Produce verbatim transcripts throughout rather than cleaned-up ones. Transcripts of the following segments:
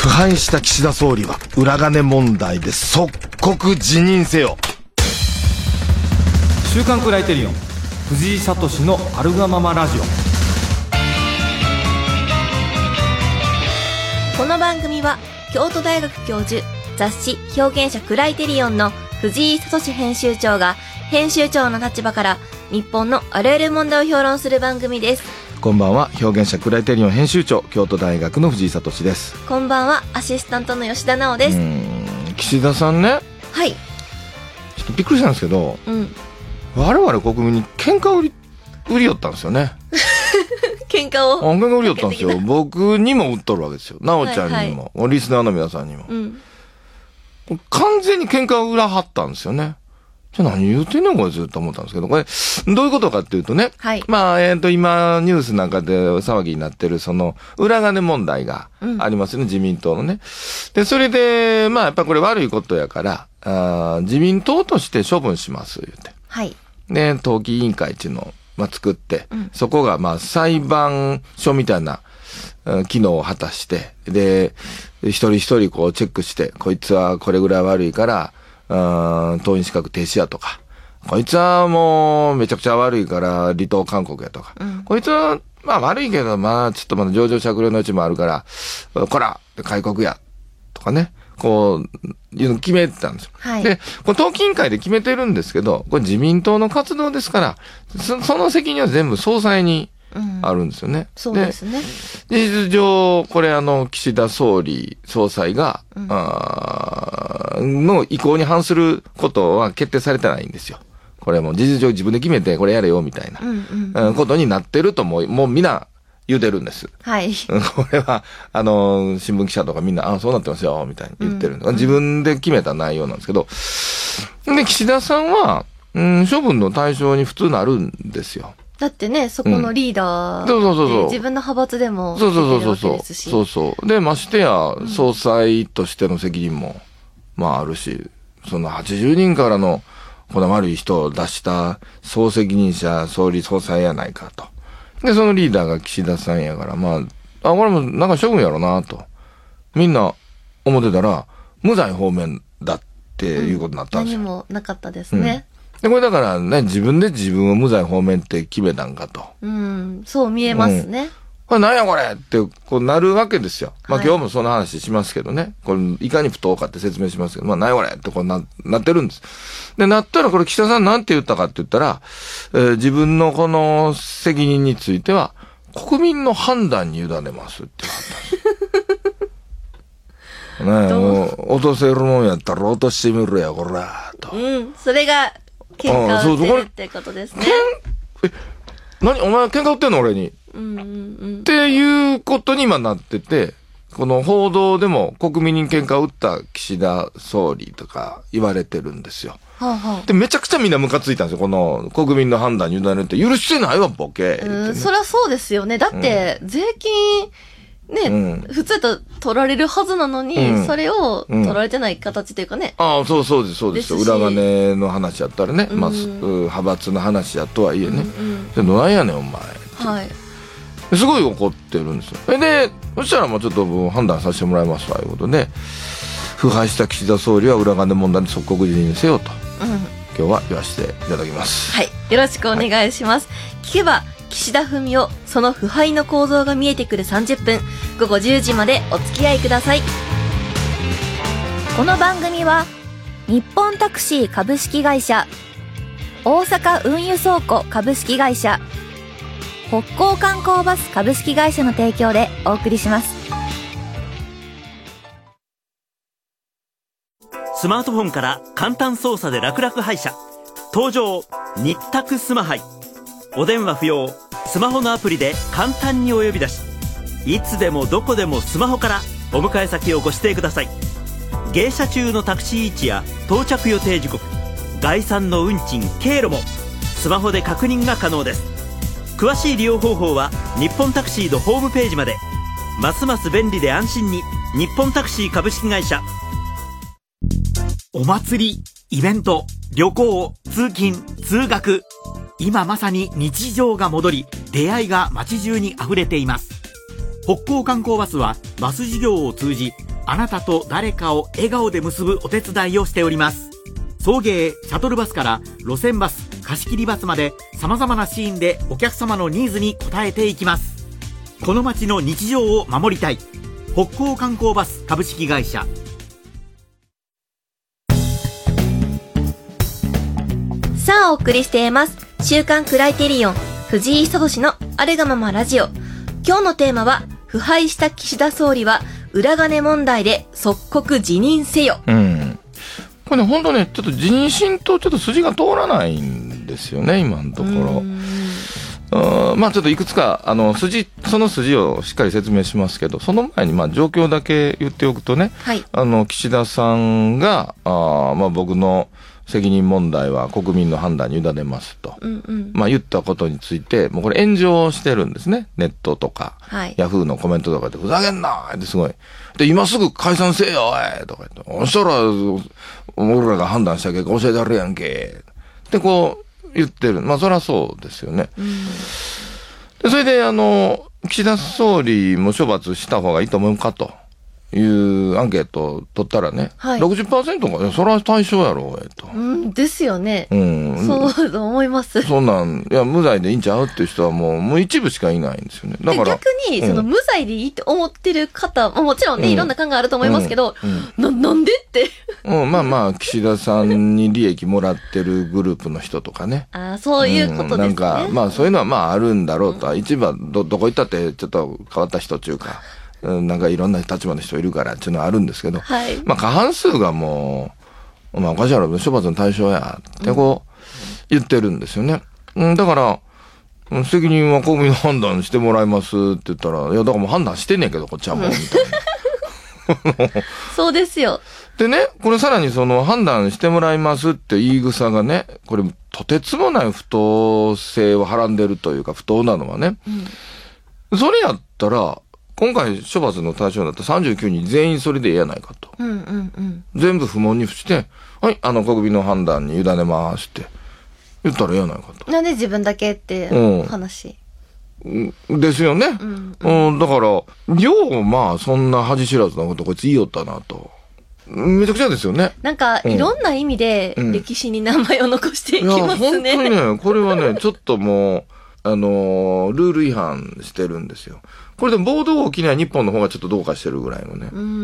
腐敗した岸田総理は裏金問題で即刻辞任せよ。 週刊クライテリオン藤井聡のあるがままラジオ。 この番組は京都大学教授、雑誌表現者クライテリオンの藤井聡編集長が編集長の立場から日本のあらゆる問題を評論する番組です。 こんばんは、表現者クライテリオン編集長、京都大学の藤井聡です。 こんばんは、アシスタントの吉田直です。 うーん、岸田さんね、 はい、 ちょっとびっくりしたんですけど、 うん、 我々国民に喧嘩売り売りよったんですよね。 喧嘩を喧嘩売りよったんですよ。僕にも売っとるわけですよ。なおちゃんにも、はいはい、リスナーの皆さんにも、うん、完全に喧嘩を裏張ったんですよね。じゃあ何言うてんのこれずっと思ったんですけど、これどういうことかっていうとね、はい、まあえっと今ニュースなんかで騒ぎになってるその裏金問題がありますよね、うん、自民党のね。でそれでまあやっぱこれ悪いことやからあ自民党として処分します言って、はい、で登記委員会っていうのをまあ作って、うん、そこがまあ裁判所みたいな機能を果たして、で一人一人こうチェックして、こいつはこれぐらい悪いから党員資格停止やとか、こいつはもうめちゃくちゃ悪いから離党勧告やとか、うん、こいつはまあ悪いけどまあちょっとまだ情状酌量のうちもあるからこら戒告やとかね、こういうの決めてたんですよ、はい、でこれ党紀委員会で決めてるんですけど、これ自民党の活動ですから そ, その責任は全部総裁にあるんですよね、うん、 そうですね。 で事実上これあの岸田総理総裁が、うん、あの意向に反することは決定されてないんですよ。これも事実上自分で決めてこれやれよみたいな、うんうん、ことになってるともう、もうみんな言うてるんです。はい。これはあの新聞記者とかみんなあそうなってますよみたいに言ってるんで、うん、自分で決めた内容なんですけど、で岸田さんは、うん、処分の対象に普通なるんですよ。 だってね、そこのリーダーで、うん、そうそうそうそう、自分の派閥でもそうそうそうそうそうそうで、ましてや総裁としての責任も、うん、まああるし、そのはちじゅうにんからのこの悪い人を出した総責任者総理総裁やないかと。でそのリーダーが岸田さんやから、まああこれもなんか処分やろなとみんな思ってたら無罪放免だっていうことになったんですよ、 うん、何もなかったですね、 うんでこれだからね、自分で自分を無罪放免って決めたんかと。 うん、そう見えますね。うん、 これ何やこれってこうなるわけですよ。まあ、はい、今日もその話しますけどね。これいかに不当かって説明しますけど、まあ何やこれってこう な, なってるんです。で、なったらこれ岸田さんなんて言ったかって言ったら、えー、自分のこの責任については国民の判断に委ねますって言ったんです。ねえ、もう落とせるもんやったら落としてみるやこらと。 うん、それが喧嘩売ってるってことですね。 え、何お前喧嘩売ってんの俺に、うんうんうん、っていうことに今なってて、この報道でも国民に喧嘩売った岸田総理とか言われてるんですよ、はあはあ、でめちゃくちゃみんなムカついたんですよ。この国民の判断に委ねるって許してないわボケ、 うん、ね、そりゃそうですよね。だって税金ね、うん、普通と取られるはずなのに、うん、それを取られてない形というかね。 うん、ああ、そうそうです、そうですよ。裏金の話やったらね、うん、まあ、派閥の話やとはいえね。うんうん、で、なんやねん、お前。はい。すごい怒ってるんですよ。で、そしたらもうちょっと判断させてもらいますわ、いうことで、腐敗した岸田総理は裏金問題で即刻辞任せよと、うん、今日は言わせていただきます。 はい。よろしくお願いします。はい、聞けば、岸田文雄、その腐敗の構造が見えてくるさんじゅっぷん、ごごじゅうじまでお付き合いください。この番組は日本タクシー株式会社、大阪運輸倉庫株式会社、北港観光バス株式会社の提供でお送りします。 スマートフォンから簡単操作で楽々配車、登場日宅スマハイ。お電話不要、スマホのアプリで簡単にお呼び出し、いつでもどこでもスマホからお迎え先をご指定ください。迎車中のタクシー位置や到着予定時刻、概算の運賃経路もスマホで確認が可能です。詳しい利用方法は日本タクシーのホームページまで。ますます便利で安心に、日本タクシー株式会社。 お祭り、イベント、旅行、通勤、通学、今まさに日常が戻り、出会いが街中に溢れています。北港観光バスはバス事業を通じ、 あなたと誰かを笑顔で結ぶお手伝いをしております。送迎、シャトルバスから路線バス、貸し切りバスまで様々なシーンでお客様のニーズに応えていきます。この街の日常を守りたい。北高観光バス株式会社。 さあお送りしています週刊クライテリオン藤井聡のあるがままラジオ。今日のテーマは腐敗した岸田総理は裏金問題で即刻辞任せよ。 うんこれね本当ねちょっと辞任審とちょっと筋が通らないんですよね今のところ。あまあちょっといくつかあの筋その筋をしっかり説明しますけど、その前にまあ状況だけ言っておくとね、 はい、 あの岸田さんがあまあ僕の責任問題は国民の判断に委ねますと、 うんうん、まあ言ったことについてもうこれ炎上してるんですね。ネットとか、はい、ヤフーのコメントとかでふざけんなってすごいで今すぐ解散せえよおいとか言ってそしたら俺らが判断した結果教えてやるやんけってこう言ってる。まあそりゃそうですよね、うん、でそれであの岸田総理も処罰した方がいいと思うかというアンケートを取ったらね、はい、ろくじゅっパーセント が、いや、それは対象やろ、えと。 うん、ですよね。 うん。 そうと思います。 そんなん、いや、無罪でいいんちゃうっていう人はもう、もう一部しかいないんですよね。だから。 逆に、その、無罪でいいって思ってる方、もちろんね、うん、いろんな考えあると思いますけど、うんうん、な、なんでって。 うん、まあまあ、岸田さんに利益もらってるグループの人とかね。 ああ、そういうことですね。 なんか、まあ、そういうのはまあ、あるんだろうと。一部は、ど、どこ行ったって、ちょっと変わった人っていうか。なんかいろんな立場の人いるからっていうのはあるんですけど、はい、まあ過半数がもう、まあおかしいやろ、処罰の対象やってこう言ってるんですよね。うん、だから、責任は国民の判断してもらいますって言ったら、いやだからもう判断してんねんけどこっちはもう、みたいな。 そうですよ。 でね、これさらにその判断してもらいますって言い草がね、これとてつもない不当性をはらんでるというか不当なのはね、うん、それやったら、今回処罰の対象になったさんじゅうきゅうにん全員それでええやないかと、うんうんうん、全部不問に付して、はいあの国民の判断に委ねますって言ったらええやないかと。 なんで自分だけって話、 うん、ですよね、うんうんうん、だからようまあそんな恥知らずなことこいつ言いよったなと。めちゃくちゃですよね。 なんか、いろんな意味で歴史に名前を残していきますね、 うん、いや本当にねこれはねちょっともうあのー、ルール違反してるんですよ。これでも暴動起きない日本の方がちょっとどうかしてるぐらいのね。うーん、 うん、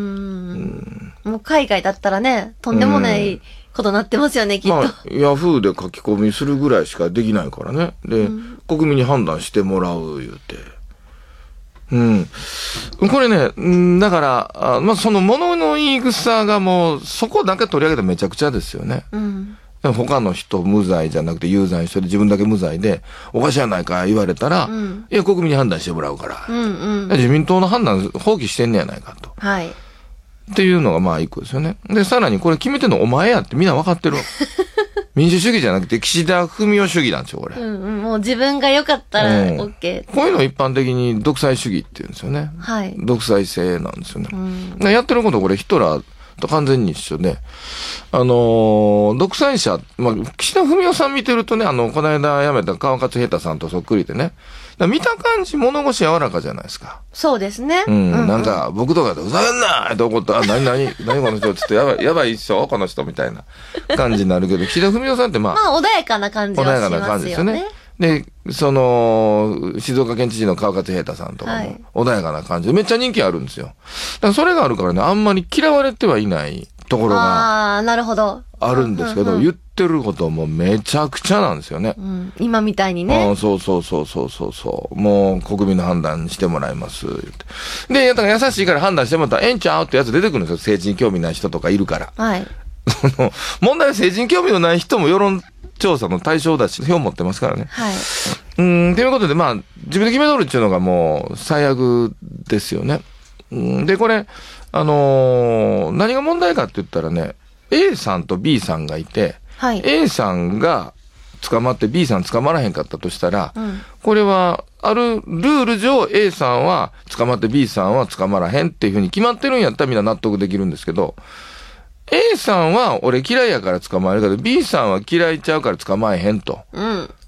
もう海外だったらね、とんでもないことになってますよね、きっと。まあ、 ヤフーで書き込みするぐらいしかできないからね。で、うん、国民に判断してもらう言うて。うん。これね、んだから、あまあ、その物の言い草がもう、そこだけ取り上げてめちゃくちゃですよね。うん他の人無罪じゃなくて有罪にして自分だけ無罪でおかしいやないか言われたら、うん、いや国民に判断してもらうから、うんうん、自民党の判断放棄してんねやないかと、はい、っていうのがまあ一個ですよね。でさらにこれ決めてんのお前やってみんな分かってる民主主義じゃなくて岸田文雄主義なんですよこれ、 うんうん、もう自分が良かったら OK、うん、 こういうの一般的に独裁主義って言うんですよね、はい、独裁制なんですよね、うん、やってることこれヒトラーと完全に一緒で、あのー、独裁者、まあ、岸田文雄さん見てるとね、あの、この間辞めた川勝平太さんとそっくりでね、見た感じ物腰柔らかじゃないですか。 そうですね。 うん、うんうん、なんか、僕とかでふざけんなーって怒ったら、何何何この人、ちょっとやばい、やばいっしょこの人みたいな感じになるけど、岸田文雄さんってまあ、 まあ、穏やかな感じはしますよね。穏やかな感じですよね。 で、その、静岡県知事の川勝平太さんとかも、穏やかな感じで、めっちゃ人気あるんですよ。だからそれがあるからね、あんまり嫌われてはいないところが、 ああ、なるほど。 あるんですけど、うんうんうん、言ってることもめちゃくちゃなんですよね。 うん、今みたいにね。 あそうそうそうそうそうそう。もう国民の判断してもらいます。言ってで、だから優しいから判断してもらったらええんちゃうってやつ出てくるんですよ。政治に興味ない人とかいるから。はい。その、問題は政治に興味のない人も世論調査の対象だし、票持ってますからね。はい。うん、ということで、まあ、自分で決めとるっていうのがもう最悪ですよね。うん、で、これ、あのー、何が問題かって言ったらね、A さんと B さんがいて、はい、A さんが捕まって B さん捕まらへんかったとしたら、うん、これは、あるルール上 A さんは捕まって B さんは捕まらへんっていうふうに決まってるんやったらみんな納得できるんですけど、A さんは俺嫌いやから捕まえるけど B さんは嫌いちゃうから捕まえへんと、うん、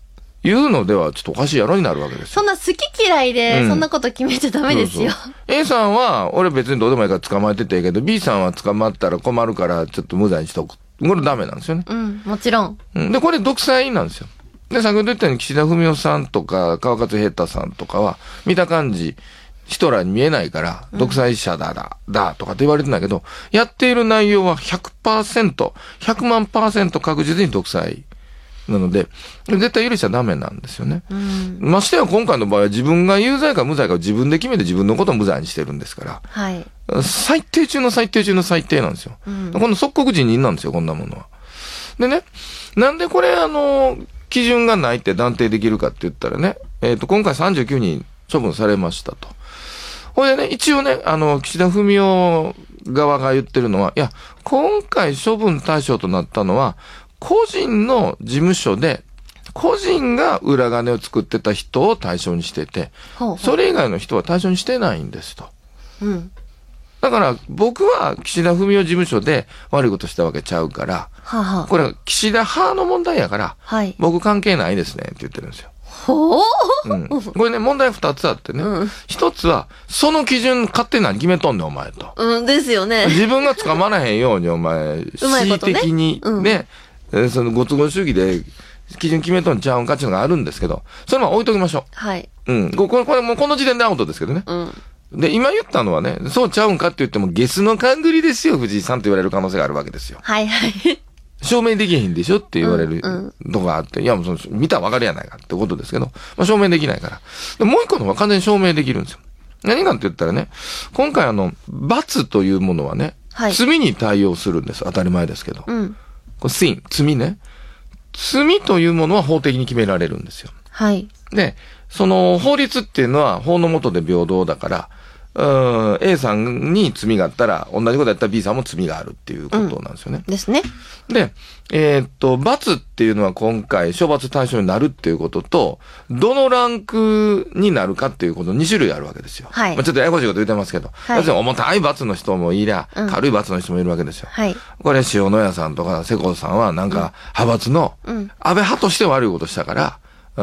言うのではちょっとおかしいやろになるわけですよ。 そんな好き嫌いで、 うんそんなこと決めちゃダメですよ。 そうそう A さんは、俺別にどうでもいいから捕まえてていいけど、B さんは捕まったら困るから、ちょっと無罪にしとく。これダメなんですよね。 うん、もちろん。 うん、で、これ独裁なんですよ。で、先ほど言ったように岸田文雄さんとか、川勝平太さんとかは、見た感じ、ヒトラーに見えないから、独裁者だ、だ、だ、とかって言われてんだけど、やっている内容は ひゃくパーセント、ひゃくまんパーセント確実に独裁。なので、絶対許しちゃダメなんですよね。 うん、 ましてや今回の場合は自分が有罪か無罪かを自分で決めて自分のことを無罪にしてるんですから。 はい。 最低中の最低中の最低なんですよ。うん、この即刻辞任なんですよ、こんなものは。でね、なんでこれあの、基準がないって断定できるかって言ったらね、えっと、今回さんじゅうきゅうにん処分されましたと。これでね、一応ね、あの、岸田文雄側が言ってるのは、いや、今回処分対象となったのは、個人の事務所で、個人が裏金を作ってた人を対象にしてて、ほうほう、それ以外の人は対象にしてないんですと。うん。だから、僕は岸田文雄事務所で悪いことしたわけちゃうから、はあはあ、これは岸田派の問題やから、はい、僕関係ないですねって言ってるんですよ。ほう、うん、これね、問題二つあってね。一、うん、つは、その基準勝手に何決めとんねん、お前と。 うん、ですよね。 自分が捕まらへんように、お前、恣意的にね、うん、そのご都合主義で基準決めとんちゃうんかっていうのがあるんですけど、それも置いときましょう。はい。うん。これ、これもうこの時点でアウトですけどね。うん。で、今言ったのはね、そうちゃうんかって言っても、ゲスの勘繰りですよ、藤井さんと言われる可能性があるわけですよ。はいはい。証明できへんでしょって言われるとこがあって、うんうん、いや、もうその、見たらわかるやないかってことですけど、まあ証明できないから。で、もう一個の方が完全に証明できるんですよ。何かって言ったらね、今回あの、罰というものはね、はい、罪に対応するんです。当たり前ですけど。うん、これ、sin、罪ね。罪というものは法的に決められるんですよ。はい。で、その法律っていうのは法の下で平等だから、うん、A さんに罪があったら、同じことやったら B さんも罪があるっていうことなんですよね。うん、ですね。で、えー、っと、罰っていうのは今回、処罰対象になるっていうことと、どのランクになるかっていうことに種類あるわけですよ。はい。まあ、ちょっとややこしいこと言ってますけど、はい、要するに重たい罰の人もいりゃ、うん、軽い罰の人もいるわけですよ。はい。これ、塩野谷さんとか世耕さんはなんか、派閥の、安倍派として悪いことしたから、うん、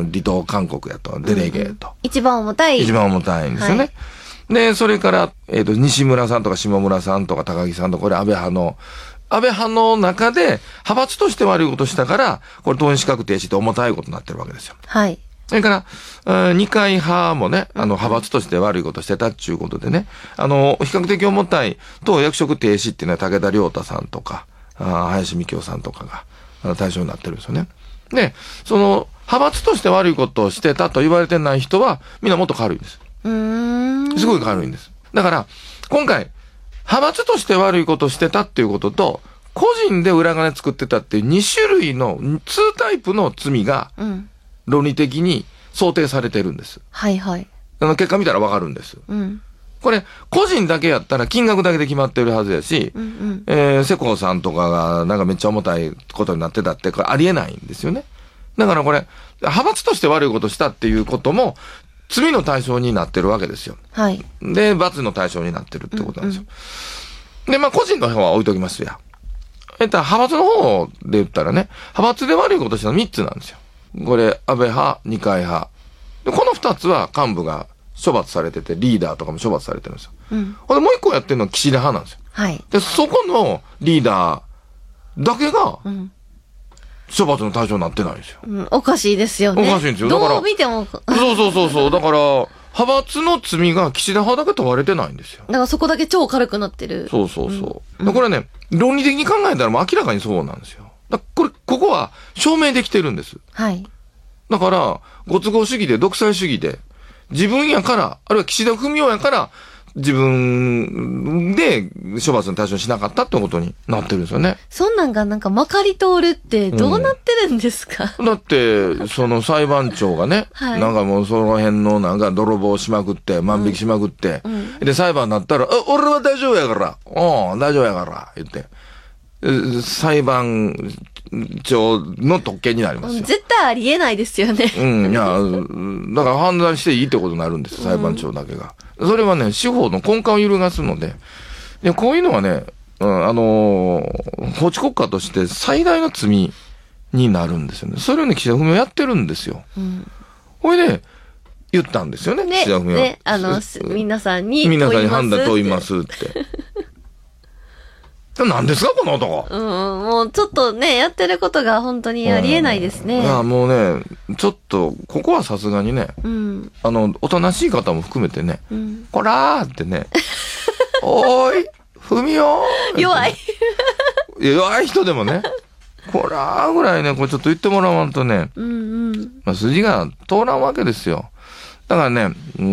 離党勧告やと、デレゲーと、うん。一番重たい。一番重たいんですよね。はい、で、それから、えっと、西村さんとか下村さんとか高木さんとか、これ安倍派の、安倍派の中で、派閥として悪いことしたから、これ党員資格停止って重たいことになってるわけですよ。はい。それから、二階派もね、あの、派閥として悪いことしてたっていうことでね、あの、比較的重たい党役職停止っていうのは武田良太さんとか、あ林美京さんとかが対象になってるんですよね。で、その、派閥として悪いことをしてたと言われてない人は、みんなもっと軽いんです。うーん。すごい軽いんです。だから、今回、派閥として悪いことをしてたっていうことと、個人で裏金作ってたっていうに種類の、にタイプの罪が、論理的に想定されてるんです。うん、はいはい。あの、結果見たらわかるんです。うん。これ、個人だけやったら金額だけで決まってるはずやし、うんうん、えー、世耕さんとかがなんかめっちゃ重たいことになってたって、これありえないんですよね。だからこれ、派閥として悪いことしたっていうことも、罪の対象になってるわけですよ。はい。で、罰の対象になってるってことなんですよ。うんうん、で、まあ、個人の方は置いときますや。えっと、派閥の方で言ったらね、派閥で悪いことしたのみっつなんですよ。これ、安倍派、二階派。で、このふたつは幹部が処罰されてて、リーダーとかも処罰されてるんですよ。うん。これもう一個やってるのは岸田派なんですよ。はい。で、そこのリーダーだけが、うん、処罰の対象になってないんですよ。うん、おかしいですよね。おかしいんですよ。だから。どう見ても。そうそうそうそう。だから、派閥の罪が岸田派だけ問われてないんですよ。だからそこだけ超軽くなってる。そうそうそう。うん、これね、論理的に考えたらもう明らかにそうなんですよ。だこれ、ここは証明できてるんです。はい。だから、ご都合主義で独裁主義で、自分やから、あるいは岸田文雄やから、自分で処罰の対象にしなかったってことになってるんですよね。そんなんがなんかまかり通るってどうなってるんですか、うん、だって、その裁判長がね、はい、なんかもうその辺のなんか泥棒しまくって、万引きしまくって、うん、で裁判になったら、あ、俺は大丈夫やから、うん、大丈夫やから、言って。裁判長の特権になりますよ。絶対ありえないですよね。うん、いや、だから判断していいってことになるんです、裁判長だけが。うん、それはね、司法の根幹を揺るがすので、でこういうのはね、うん、あのー、法治国家として最大の罪になるんですよね。それをね、岸田文雄やってるんですよ。うん。ほいで、言ったんですよね、 ね岸田文雄は。 ね、あの、皆さんに問います。 皆さんに判断問いますって。何ですか、この男。 うん、もうちょっとね、やってることが本当にありえないですね。 うん、いや、もうね、ちょっと、ここはさすがにね、うん、あの、おとなしい方も含めてね、うん、こらーってね、おーい、ふみおー弱い。 弱い人でもね、こらーぐらいね、これちょっと言ってもらわんとね、うんうん、まあ、筋が通らんわけですよ。だからね、うん、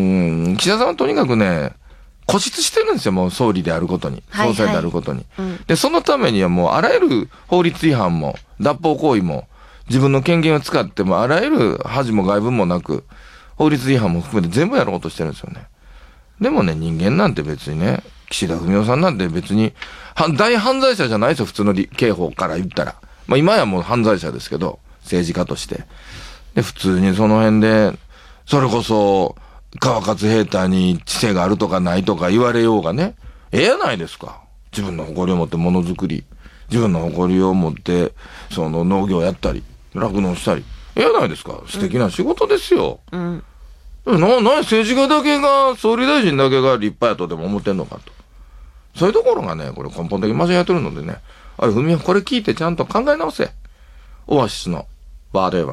岸田さんはとにかくね、固執してるんですよ、もう総理であることに。総裁であることに、はいはいうん。で、そのためにはもうあらゆる法律違反も、脱法行為も、自分の権限を使っても、あらゆる恥も外聞もなく、法律違反も含めて全部やろうとしてるんですよね。でもね、人間なんて別にね、岸田文雄さんなんて別に、大犯罪者じゃないですよ、普通の刑法から言ったら。まあ今やもう犯罪者ですけど、政治家として。で、普通にその辺で、それこそ、川勝平太に知性があるとかないとか言われようがね、ええやないですか。自分の誇りを持ってものづくり、自分の誇りを持って、その農業やったり、酪農したり、ええやないですか。素敵な仕事ですよ。うん。な、な、政治家だけが、総理大臣だけが立派やとでも思ってんのかと。そういうところがね、これ根本的に間違ってるのでね、あれ、ふみはこれ聞いてちゃんと考え直せ。オアシスの、バーデーバー。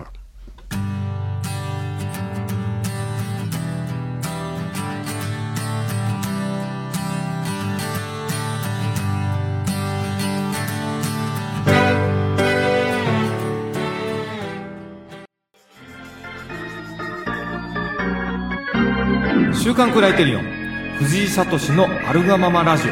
週刊クライテリオン藤井聡のあるがままラジ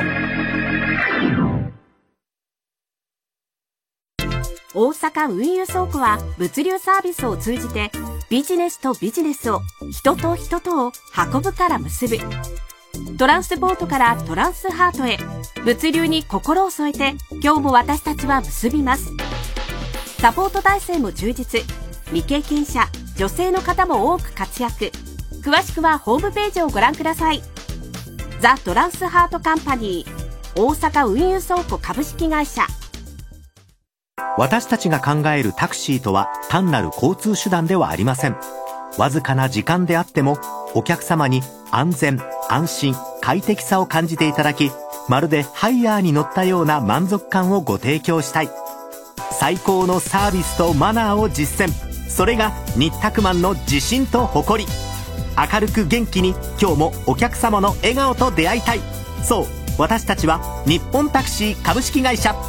オ大阪運輸倉庫は物流サービスを通じてビジネスとビジネスを、人と人とを運ぶから結ぶ。トランスポートからトランスハートへ、物流に心を添えて今日も私たちは結びます。サポート体制も充実。未経験者、女性の方も多く活躍。詳しくはホームページをご覧ください。ザ・トランスハートカンパニー大阪運輸倉庫株式会社。 私たちが考えるタクシーとは単なる交通手段ではありません。わずかな時間であってもお客様に安全、安心、快適さを感じていただき、まるでハイヤーに乗ったような満足感をご提供したい。最高のサービスとマナーを実践。それが日卓マンの自信と誇り。明るく元気に今日もお客様の笑顔と出会いたい。そう、私たちは日本タクシー株式会社。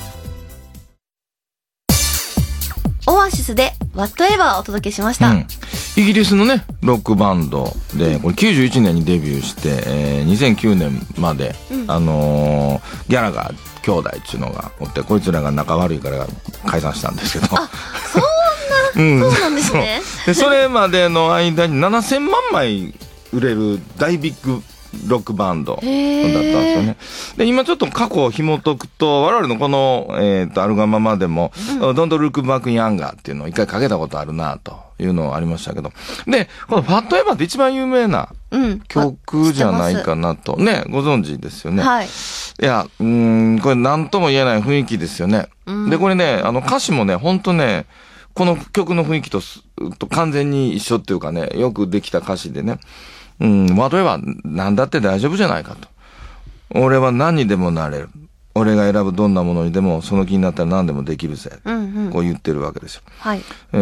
オアシスで Whatever をお届けしました、うん、 イギリスのねロックバンドでこれきゅうじゅういちねんにデビューして、えー、にせんきゅうねんまで、うん、あのー、ギャラガー兄弟っていうのがおって、こいつらが仲悪いから解散したんですけど、 あ、そんな、うん、そうなんですね。 そ, でそれまでの間にななせんまんまい売れる大ビッグロックバンドだったんですよね。で、今ちょっと過去を紐解くと、我々のこの、えっと、アルガママでも、うん、Don't Look Back in Anger っていうのを一回かけたことあるなというのありましたけど。で、このファットエバーって一番有名な曲じゃないかなと。うん、ね、ご存知ですよね。はい。いや、うーん、これ何とも言えない雰囲気ですよね。うん、で、これね、あの歌詞もね、ほんとね、この曲の雰囲気と、と完全に一緒っていうかね、よくできた歌詞でね。うん、例えば何だって大丈夫じゃないかと。俺は何にでもなれる。俺が選ぶどんなものにでもその気になったら何でもできるぜ。うんうん、こう言ってるわけですよ。はい。うん、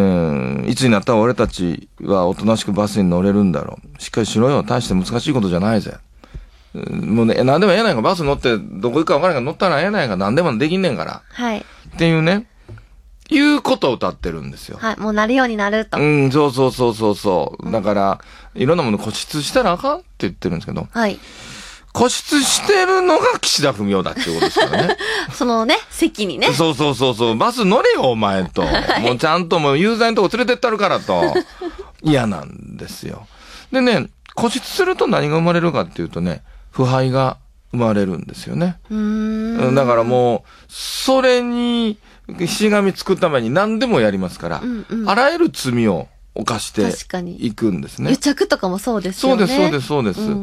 いつになったら俺たちはおとなしくバスに乗れるんだろう。しっかりしろよ。大して難しいことじゃないぜ。うん、もうね、何でもええないか。バス乗ってどこ行くか分からないから乗ったらええないか。何でもできんねんから。はい。っていうね。いうことを歌ってるんですよ。 はい。もうなるようになると。 うん、そうそうそうそうそう。だから、いろんなもの固執したらあかんって言ってるんですけど。はい。固執してるのが岸田文雄だっていうことですからね。 そのね、席にね。 そうそうそうそう。バス乗れよ、お前と。はい、もうちゃんともう有罪のとこ連れてったるからと。嫌なんですよ。でね、固執すると何が生まれるかっていうとね、腐敗が生まれるんですよね。うーん。だからもう、それに、しがみつくために何でもやりますから、うんうん、あらゆる罪を犯していくんですね。 癒着とかもそうですよね。 そうです、そうです、そうです。うん、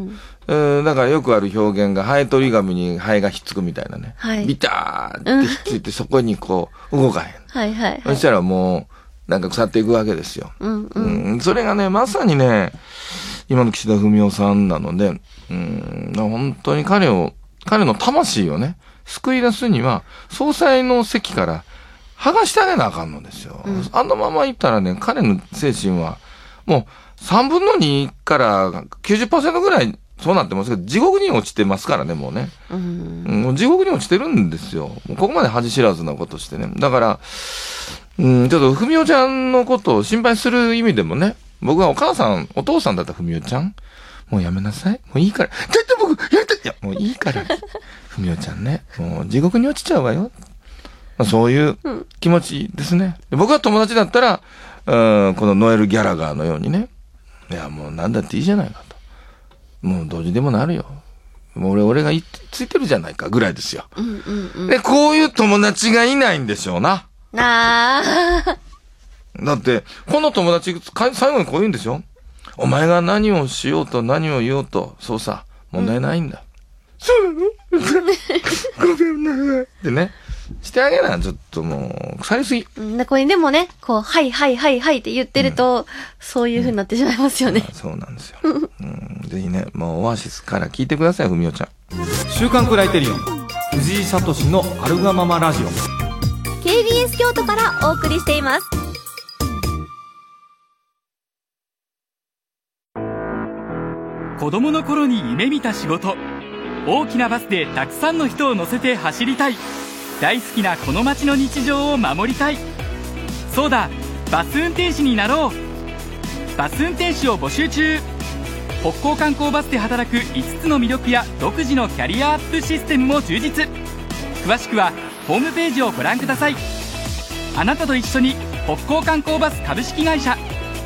えー、だからよくある表現が、ハエ取り紙にハエがひっつくみたいなね。 はい。 ビターってひっついて、そこにこう、動かへん。 はいはい、はい。 そしたらもう、なんか腐っていくわけですよ。うんうん。うん、それがね、まさにね、今の岸田文雄さんなので、うん、本当に彼を、彼の魂をね、救い出すには、総裁の席から剥がしてあげなあかんのですよ。うん、あのままいったらね、彼の精神は、もうさんぶんのにからきゅうじゅっパーセントぐらいそうなってますけど、地獄に落ちてますからね、もうね。うん、もう地獄に落ちてるんですよ。もうここまで恥知らずなことしてね。だから、うん、ちょっとふみおちゃんのことを心配する意味でもね、僕はお母さん、お父さんだったふみおちゃん、もうやめなさい。もういいから。だって僕、やりたい。いや、もういいから。ふみおちゃんね、もう地獄に落ちちゃうわよ。まあ、そういう気持ちですね。僕は友達だったら、うん、このノエル・ギャラガーのようにね、いや、もうなんだっていいじゃないかと。もうどうにでもなるよ。もう俺、俺がいついてるじゃないかぐらいですよ。うんうんうん、で、こういう友達がいないんでしょうな。 なあ。 だって、この友達、最後にこう言うんでしょ。お前が何をしようと何を言おうと、そうさ、問題ないんだ。うん、そうなのごめんなさい。ってね。してあげな、ちょっともう、腐りすぎ。 うん、これでもね、こう、はいはいはいはいって言ってると、うん、そういう風になってしまいますよね。 うん、そうなんですよ。うん、ぜひね、もうオアシスから聞いてください、ふみおちゃん。 週刊クライテリオン、藤井聡のアルガママラジオ。 ケービーエス 京都からお送りしています。 子供の頃に夢見た仕事、大きなバスでたくさんの人を乗せて走りたい、大好きなこの街の日常を守りたい、そうだ、バス運転士になろう。バス運転士を募集中。北港観光バスで働くいつつの魅力や独自のキャリアアップシステムも充実。詳しくはホームページをご覧ください。あなたと一緒に北港観光バス株式会社。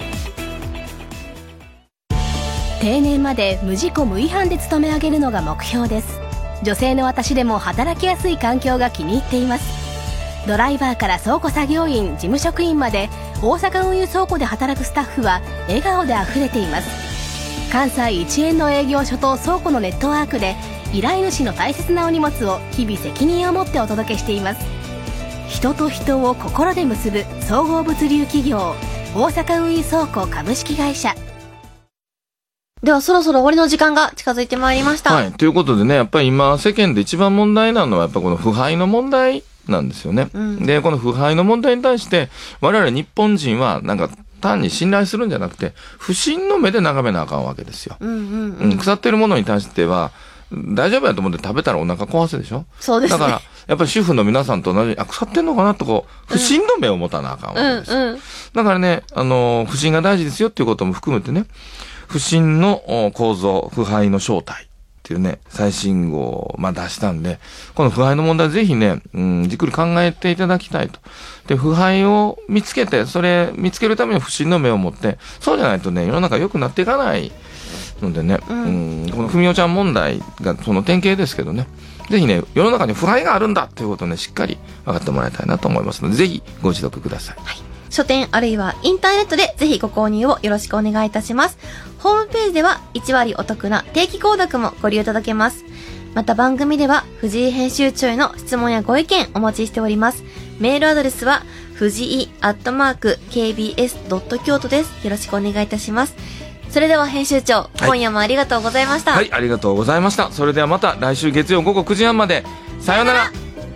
定年まで無事故無違反で勤め上げるのが目標です。女性の私でも働きやすい環境が気に入っています。ドライバーから倉庫作業員、事務職員まで大阪運輸倉庫で働くスタッフは笑顔であふれています。関西一円の営業所と倉庫のネットワークで依頼主の大切なお荷物を日々責任を持ってお届けしています。人と人を心で結ぶ総合物流企業、大阪運輸倉庫株式会社。 ではそろそろ終わりの時間が近づいてまいりました。 はい。ということでね、やっぱり今世間で一番問題なのはやっぱこの腐敗の問題なんですよね。うん、で、この腐敗の問題に対して我々日本人はなんか単に信頼するんじゃなくて不信の目で眺めなあかんわけですよ。うんうんうん、腐ってるものに対しては大丈夫やと思って食べたらお腹壊すでしょ。 そうですね。 だからやっぱり主婦の皆さんと同じ、あ、腐ってんのかなとこう不信の目を持たなあかんわけですよ。うんうんうん、だからね、あの不信が大事ですよっていうことも含めてね、不信の構造、腐敗の正体っていうね、最新号をまあ出したんで、この腐敗の問題ぜひね、うん、じっくり考えていただきたいと。で、腐敗を見つけて、それ見つけるために不信の目を持って、そうじゃないとね、世の中良くなっていかないのでね、うん、うん、このふみおちゃん問題がその典型ですけどね、ぜひね、世の中に腐敗があるんだということをね、しっかり分かってもらいたいなと思いますので、ぜひご自読ください。はい。 書店あるいはインターネットでぜひご購入をよろしくお願いいたします。ホームページではいち割お得な定期購読もご利用いただけます。また番組では藤井編集長への質問やご意見お待ちしております。メールアドレスは藤井アットマーク ケービーエスドット京都です。よろしくお願いいたします。それでは編集長、はい、今夜もありがとうございました。 はい、ありがとうございました。それではまた来週月曜午後くじはんまで。さようなら。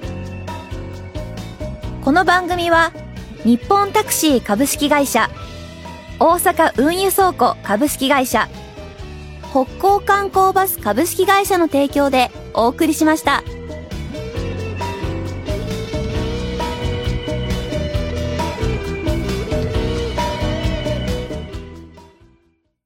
この番組は日本タクシー株式会社、大阪運輸倉庫株式会社、北港観光バス株式会社の提供でお送りしました。